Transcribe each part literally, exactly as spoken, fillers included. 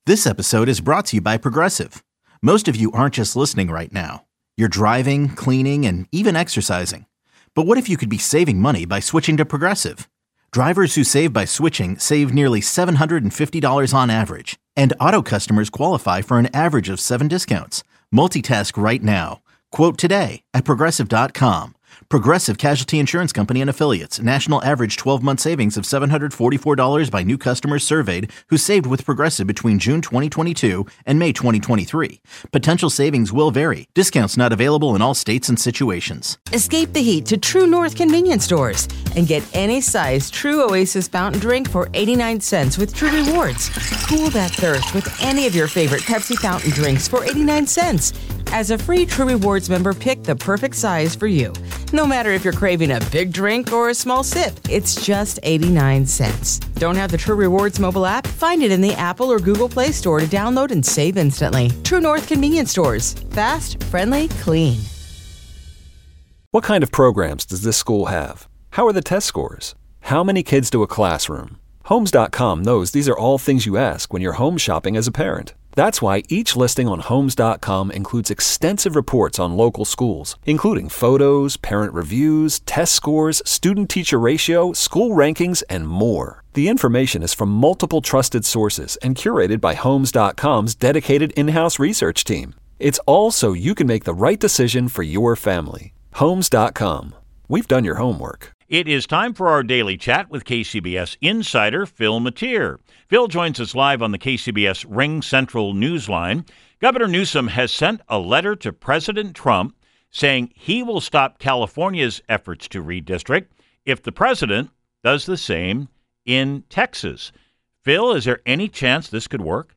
This episode is brought to you by Progressive. Most of you aren't just listening right now. You're driving, cleaning, and even exercising. But what if you could be saving money by switching to Progressive? Drivers who save by switching save nearly seven hundred fifty dollars on average. And auto customers qualify for an average of seven discounts. Multitask right now. Quote today at progressive dot com. Progressive Casualty Insurance Company and Affiliates. National average twelve-month savings of seven hundred forty-four dollars by new customers surveyed who saved with Progressive between June twenty twenty-two and May twenty twenty-three. Potential savings will vary. Discounts not available in all states and situations. Escape the heat to True North convenience stores and get any size True Oasis fountain drink for eighty-nine cents with True Rewards. Cool that thirst with any of your favorite Pepsi fountain drinks for eighty-nine cents. As a free True Rewards member, pick the perfect size for you. No matter if you're craving a big drink or a small sip, it's just eighty-nine cents. Don't have the True Rewards mobile app? Find it in the Apple or Google Play Store to download and save instantly. True North convenience stores. Fast, friendly, clean. What kind of programs does this school have? How are the test scores? How many kids do a classroom? Homes dot com knows these are all things you ask when you're home shopping as a parent. That's why each listing on Homes dot com includes extensive reports on local schools, including photos, parent reviews, test scores, student-teacher ratio, school rankings, and more. The information is from multiple trusted sources and curated by Homes dot com's dedicated in-house research team. It's all so you can make the right decision for your family. Homes dot com. We've done your homework. It is time for our daily chat with K C B S insider Phil Matier. Phil joins us live on the K C B S Ring Central Newsline. Governor Newsom has sent a letter to President Trump saying he will stop California's efforts to redistrict if the president does the same in Texas. Phil, is there any chance this could work?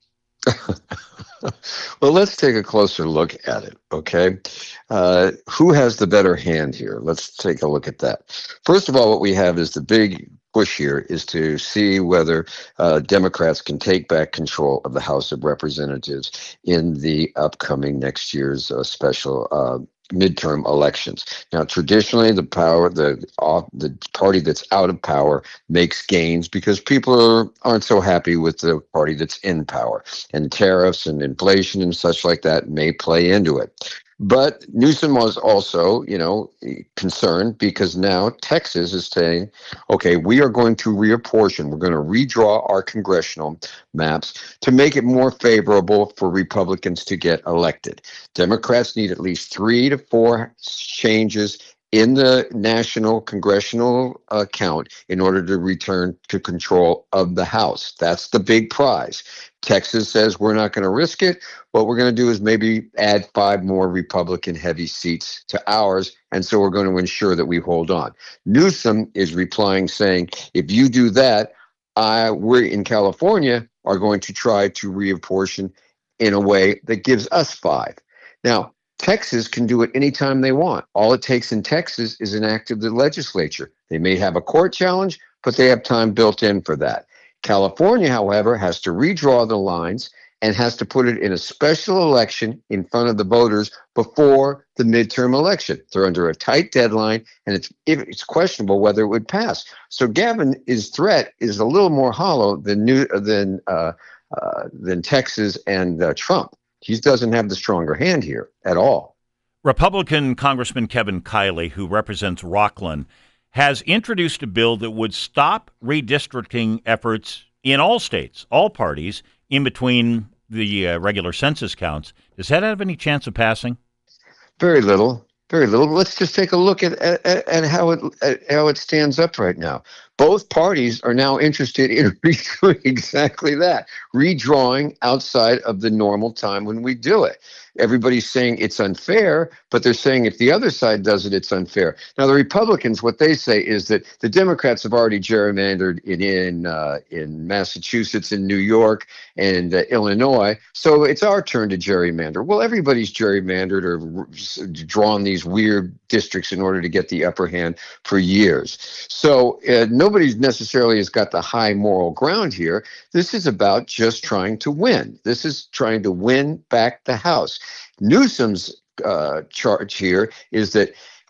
Well, let's take a closer look at it, okay? Uh, who has the better hand here? Let's take a look at that. First of all, what we have is the big push here is to see whether uh, Democrats can take back control of the House of Representatives in the upcoming next year's uh, special uh, midterm elections. Now, traditionally, the power, the uh, the party that's out of power makes gains because people are, aren't so happy with the party that's in power, and tariffs and inflation and such like that may play into it. But Newsom was also, you know, concerned because now Texas is saying, okay, we are going to reapportion. We're going to redraw our congressional maps to make it more favorable for Republicans to get elected. Democrats need at least three to four changes in the national congressional uh, count in order to return to control of the House. That's the big prize. Texas says we're not going to risk it. What we're going to do is maybe add five more Republican-heavy seats to ours, and so we're going to ensure that we hold on. Newsom is replying saying, if you do that, I, we're in California are going to try to reapportion in a way that gives us five. Now, Texas can do it anytime they want. All it takes in Texas is an act of the legislature. They may have a court challenge, but they have time built in for that. California, however, has to redraw the lines and has to put it in a special election in front of the voters before the midterm election. They're under a tight deadline, and it's it's questionable whether it would pass. So Gavin's threat is a little more hollow than new, than uh, uh, than Texas and uh, Trump. He doesn't have the stronger hand here at all. Republican Congressman Kevin Kiley, who represents Rockland, has introduced a bill that would stop redistricting efforts in all states, all parties, in between the uh, regular census counts. Does that have any chance of passing? Very little. Very little. Let's just take a look at at, at how it at how it stands up right now. Both parties are now interested in redoing exactly that, redrawing outside of the normal time when we do it. Everybody's saying it's unfair, but they're saying if the other side does it, it's unfair. Now, the Republicans, what they say is that the Democrats have already gerrymandered in in, uh, in Massachusetts, in New York, and uh, Illinois, so it's our turn to gerrymander. Well, everybody's gerrymandered or drawn these weird districts in order to get the upper hand for years. So uh, nobody necessarily has got the high moral ground here. This is about just trying to win. This is trying to win back the House. Newsom's uh, charge here is that,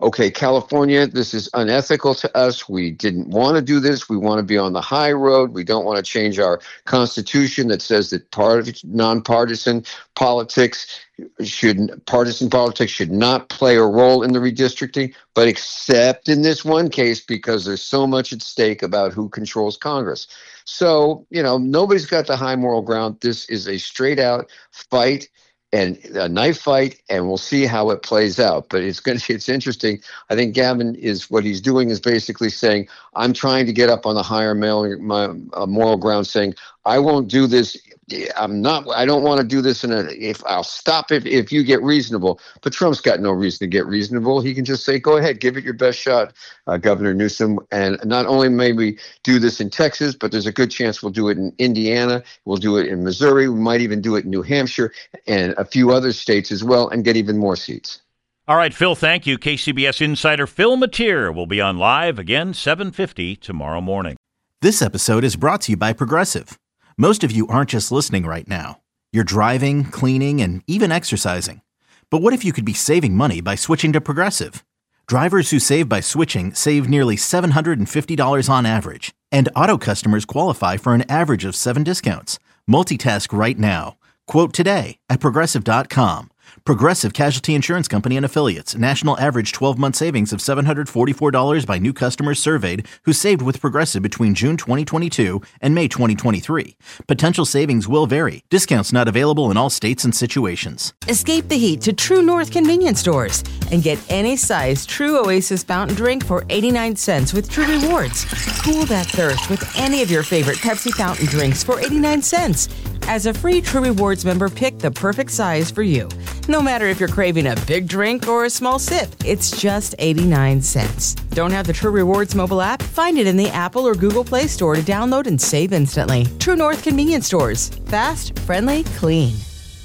okay, California, this is unethical to us. We didn't want to do this. We want to be on the high road. We don't want to change our constitution that says that part nonpartisan politics should partisan politics should not play a role in the redistricting, but except in this one case because there's so much at stake about who controls Congress. So, you know, nobody's got the high moral ground. This is a straight out fight and a knife fight, and we'll see how it plays out. But it's going to, it's interesting. I think Gavin is, what he's doing is basically saying, I'm trying to get up on the higher moral, my, uh, moral ground, saying, I won't do this. I'm not, I don't want to do this in a, if I'll stop it if you get reasonable. But Trump's got no reason to get reasonable. He can just say, go ahead, give it your best shot, uh, Governor Newsom. And not only may we do this in Texas, but there's a good chance we'll do it in Indiana. We'll do it in Missouri. We might even do it in New Hampshire and a few other states as well, and get even more seats. All right, Phil, thank you. K C B S insider Phil Matier will be on live again, seven fifty tomorrow morning. This episode is brought to you by Progressive. Most of you aren't just listening right now. You're driving, cleaning, and even exercising. But what if you could be saving money by switching to Progressive? Drivers who save by switching save nearly seven hundred fifty dollars on average. And auto customers qualify for an average of seven discounts. Multitask right now. Quote today at Progressive dot com. Progressive Casualty Insurance Company and Affiliates. National average twelve-month savings of seven hundred forty-four dollars by new customers surveyed who saved with Progressive between June twenty twenty-two and May twenty twenty-three. Potential savings will vary. Discounts not available in all states and situations. Escape the heat to True North convenience stores and get any size True Oasis fountain drink for eighty-nine cents with True Rewards. Cool that thirst with any of your favorite Pepsi fountain drinks for eighty-nine cents. As a free True Rewards member, pick the perfect size for you. No matter if you're craving a big drink or a small sip, it's just eighty-nine cents. Don't have the True Rewards mobile app? Find it in the Apple or Google Play Store to download and save instantly. True North convenience stores. Fast, friendly, clean.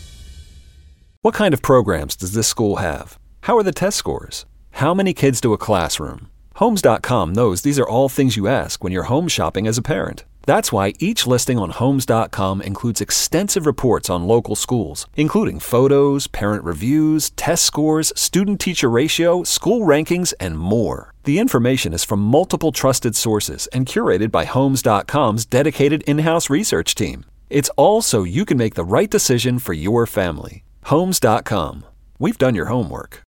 What kind of programs does this school have? How are the test scores? How many kids do a classroom? Homes dot com knows these are all things you ask when you're home shopping as a parent. That's why each listing on Homes dot com includes extensive reports on local schools, including photos, parent reviews, test scores, student-teacher ratio, school rankings, and more. The information is from multiple trusted sources and curated by Homes dot com's dedicated in-house research team. It's all so you can make the right decision for your family. Homes dot com. We've done your homework.